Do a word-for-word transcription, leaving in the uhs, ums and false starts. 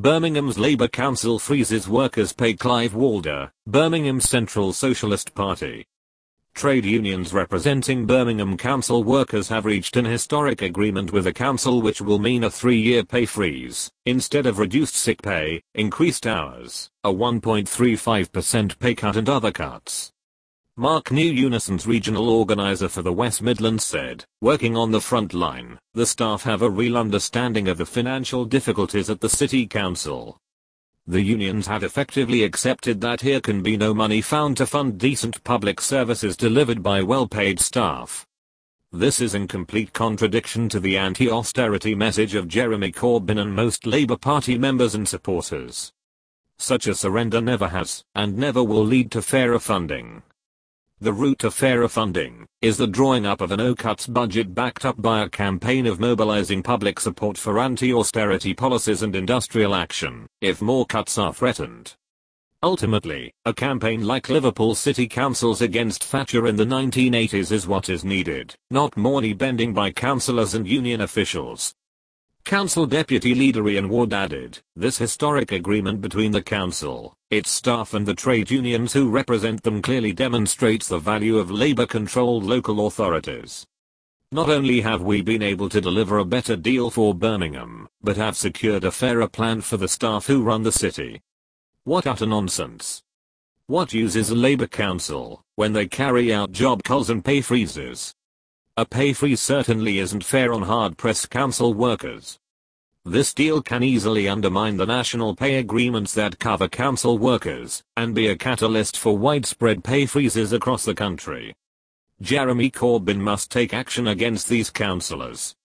Birmingham's Labour Council freezes workers' pay. Clive Walder, Birmingham Central Socialist Party. Trade unions representing Birmingham Council workers have reached an historic agreement with the council which will mean a three-year pay freeze, instead of reduced sick pay, increased hours, a one point three five percent pay cut and other cuts. Mark New Unison's regional organizer for the West Midlands said, "Working on the front line, the staff have a real understanding of the financial difficulties at the city council. The unions have effectively accepted that here can be no money found to fund decent public services delivered by well-paid staff. This is in complete contradiction to the anti-austerity message of Jeremy Corbyn and most Labour Party members and supporters. Such a surrender never has, and never will lead to fairer funding. The route to fairer funding is the drawing up of a no-cuts budget backed up by a campaign of mobilizing public support for anti-austerity policies and industrial action, if more cuts are threatened. Ultimately, a campaign like Liverpool City Council's against Thatcher in the nineteen eighties is what is needed, not more knee-bending by councillors and union officials." Council Deputy Leader Ian Ward added, "This historic agreement between the council, its staff and the trade unions who represent them clearly demonstrates the value of Labour-controlled local authorities. Not only have we been able to deliver a better deal for Birmingham, but have secured a fairer plan for the staff who run the city. What utter nonsense. What use is a Labour council when they carry out job culls and pay freezes? A pay freeze certainly isn't fair on hard-pressed council workers. This deal can easily undermine the national pay agreements that cover council workers, and be a catalyst for widespread pay freezes across the country. Jeremy Corbyn must take action against these councillors.